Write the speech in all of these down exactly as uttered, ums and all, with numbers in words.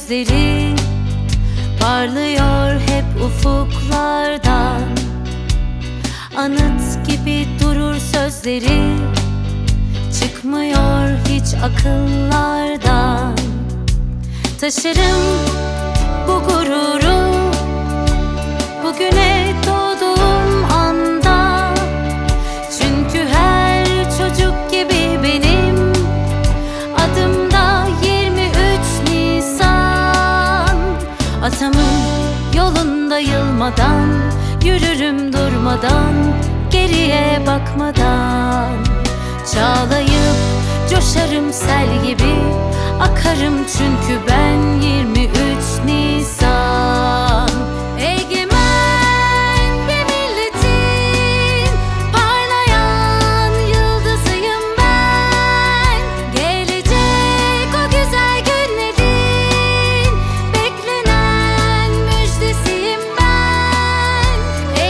gözleri parlıyor hep ufuklardan. Anıt gibi durur sözleri, çıkmıyor hiç akıllardan. Taşırım bu gururu bugüne doğduğum anda. Çünkü her çocuk gibi benim adımda yirmi üç Nisan. Atamın yolunda yılmadan, yürürüm durmadan, geriye bakmadan. Çağlayıp coşarım sel gibi, akarım çünkü ben yirmi üç Nisan. Egemen bir milletin parlayan yıldızıyım ben. Gelecek o güzel günlerin beklenen müjdesiyim ben.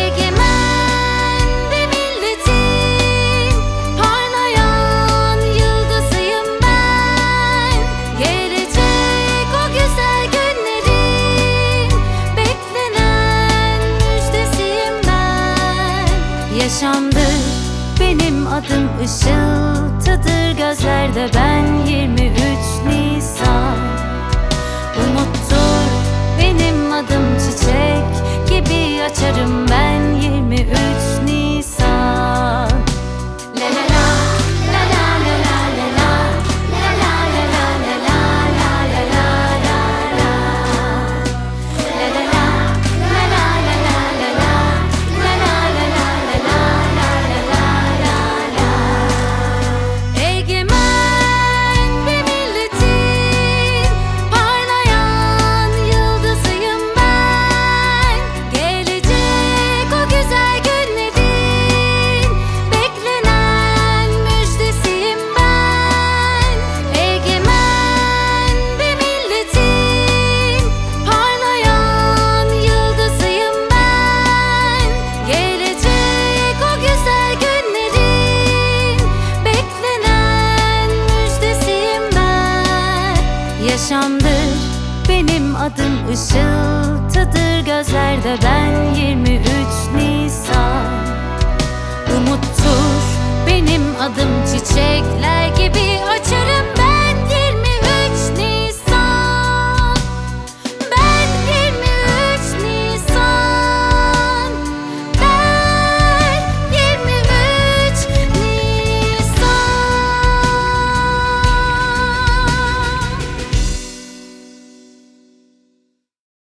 Egemen bir milletin parlayan yıldızıyım ben. Gelecek o güzel günlerin beklenen müjdesiyim ben. Yaşamdır benim adım, ışıltıdır gözlerde ben yirmi üç Nisan. Umuttur benim adım, çiçek gibi açarım ben yirmi üç Nisan. La la la, la la la la la la, la la la la la la, la la la la la. La la la, la la la la la la, la la la la la la, la la la la la. Egemen bir milletin parlayan yıldızıyım ben. Gelecek o güzel günlerin beklenen müjdesiyim ben. Egemen bir milletin parlayan yıldızıyım ben. Gelecek o güzel günlerin beklenen müjdesiyim ben. Yaşamdır benim adım, ışıltıdır gözlerde ben yirmi üç Nisan. Umuttur benim adım, çiçekler gibi